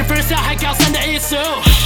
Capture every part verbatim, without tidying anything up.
freestyle 还高深的艺术，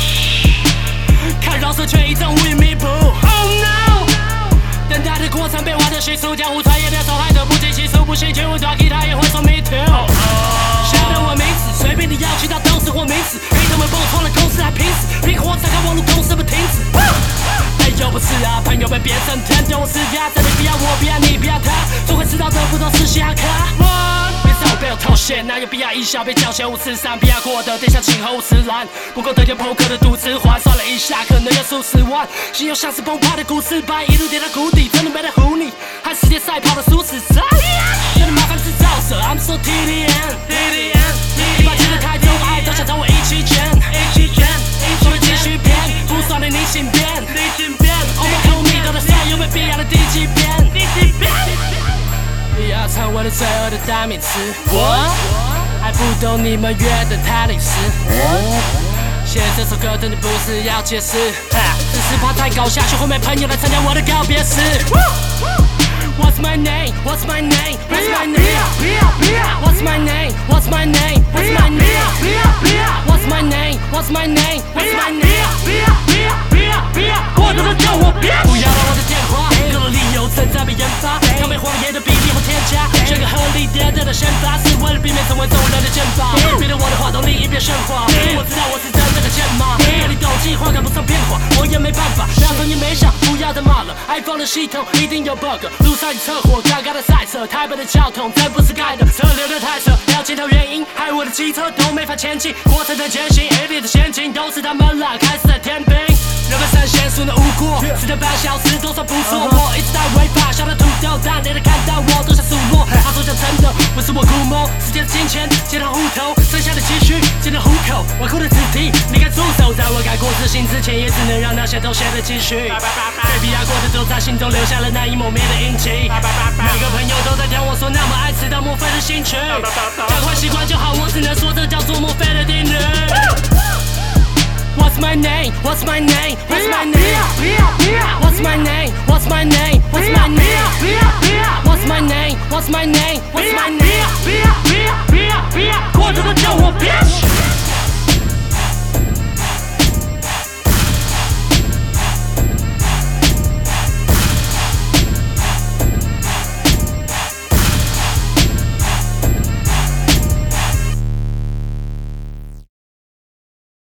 看饶舌却一种无以弥补。Oh no！ 等待的过程被挖的叙述，江湖传言的受害者不计其数，不信全无抓 key 他也会说 me too。晓得我名字，随便你要去到都是我名字，黑他们蹦创了公司还拼死，拼火拆开网络公司不停止。哎又不是啊，朋友被变成天都是呀，这里不要我，不要你，不要他，总会知道这不都是嘻哈咖。别在我背后偷闲，哪有必要一笑被叫嫌五十三，不要过得等下请和五十兰，不够得点 poker 的赌资还，算了一下可能要数十万，心又像是崩塌的股市板，一路跌到谷底，真的没得唬你，和世界赛跑的输死赛。有点麻烦制造者 ，I'm so T D N，T D N， 你把钱的太重爱都想找我一起卷，一起卷，说的继续骗，不算的你请便，你请便 ，Oh my God， 你都在算有没有必要的第几遍？第几遍？不要成为了罪恶的代名词，我还不懂你们约的太临时。写这首歌真的不是要解释，只是怕太搞下去会没朋友来参加我的告别式。What's my name? What's my name? What's my name? What's my name? What's my name? What's my name? What's my name? What's my name? What's my name? 过多的叫我别，不要让我的电话，各种理由正在被研发，要被谎言的比例或添加，选个合理点的先发，是为了避免成为众人的箭靶。别的我的话都另一边喧哗，我知道我是真正的剑马，你懂计划赶不上变化，我也没办法，两头也没想，不要再骂了。iPhone 的系统一定有 bug， 路上有车祸，刚刚的赛车，台北的交通真不是盖的，车流的太扯，了解条原因，害我的汽车都没法前进，过程的艰辛 ，A D 的陷阱都是他们拉开始的天兵。人们神仙数的无果，四点半小时都算不错。我一直在违法，笑得土豆，但你能看到我都像数落。他说讲真的，不是我估摸，时间的金钱接到户头，剩下的积蓄进了虎口。纨绔的子弟，你该出手，在我改过自新之前，也只能让那些都写的继续。被逼压过的都在心中留下了难以磨灭的印记。每个朋友都在讲我说那么爱吃到墨菲的兴趣，赶快习惯就好，我只能说这叫做墨菲的定律。What's my name? What's my name? What's my name? What's my name? What's my name? What's my name? What's my name? What's my name? What's my name? 过多的叫我别。